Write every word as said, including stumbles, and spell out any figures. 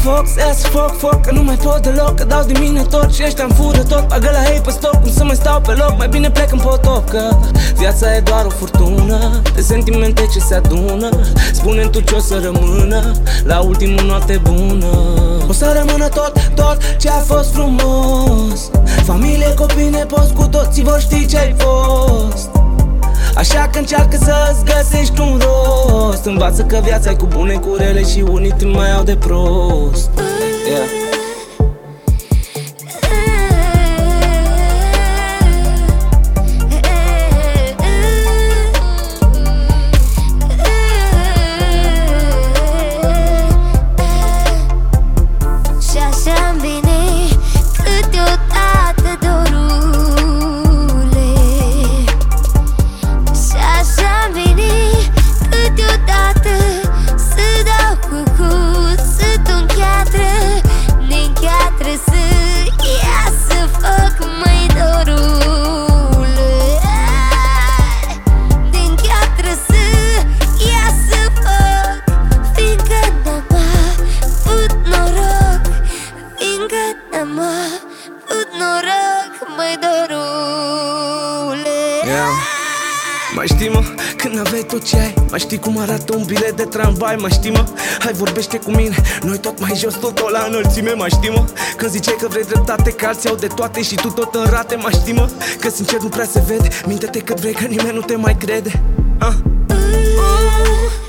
foc, să iasă foc, foc, că nu mai pot deloc, că dau din mine tot și ăștia-mi fură tot. Bagă la hei pe stoc, cum să mai stau pe loc, mai bine plec în potop, că viața e doar o furtună de sentimente ce se adună. Spune-mi tu ce-o să rămână la ultimul noapte bună. O să rămână tot, tot ce a fost frumos. Familie, copii, nepoți, cu toții vor ști ce-ai fost. Așa că încearcă să-ți găsești un rost. Învață că viața e cu bune, cu rele și unii te mai au de prost. Yeah. Yeah. Mai știi, mă, când aveai tot ce ai, mai știi cum arată un bilet de tramvai. Mai știi, mă, hai vorbește cu mine, noi tot mai jos, tot la înălțime. Mai știi, mă, când ziceai că vrei dreptate, că alții au de toate și tu tot în rate. Mai știi, mă, că sincer nu prea se vede, minte-te cât vrei, că nimeni nu te mai crede. uh.